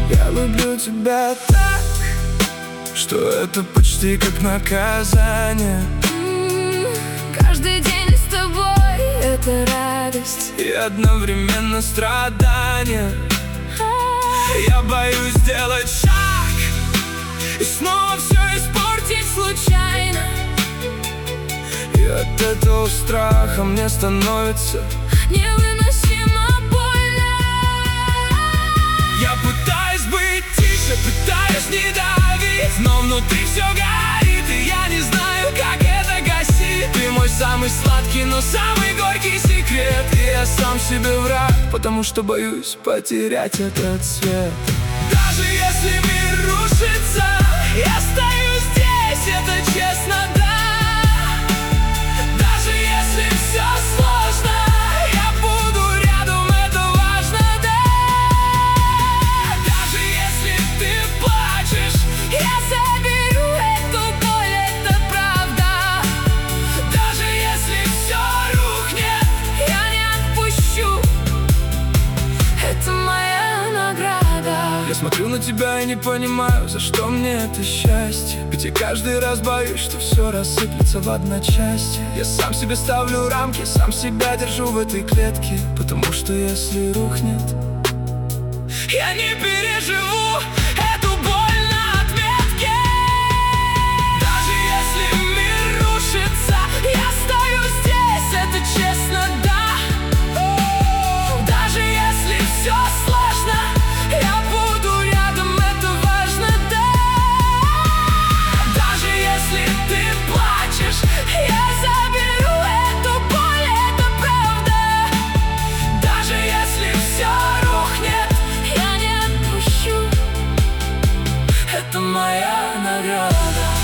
Я люблю тебя так, что это почти как наказание. Каждый день с тобой — это радость и одновременно страдание. Я боюсь сделать шаг и снова все испортить случайно. И от этого страха мне становится невыносимо больно. Я пытаюсь быть тише, пытаюсь не давить, но внутри все горит, и я не знаю, как это гасить. Ты мой самый сладкий, но самый горький секрет. И я сам себе враг, потому что боюсь потерять этот свет. Даже если мир рушится, я стою здесь, это честно, да. Даже если все сложно, я буду рядом, это важно, да. Даже если ты плачешь, Я заберу эту боль, это правда. даже если все рухнет, Я не отпущу, это моя награда. я смотрю на тебя и не понимаю, за что мне это счастье. Ведь я каждый раз боюсь, что все рассыплется в одночасье. Я сам себе ставлю рамки, сам себя держу в этой клетке, потому что если рухнет, я не переживу эту боль на отметке. Даже если мир рушится, я стою здесь, это честно, да. Даже если все сложно, я буду рядом, это важно, да. Даже если ты плачешь, Я заберу эту боль, это правда. даже если все рухнет, Я не отпущу, это моя награда.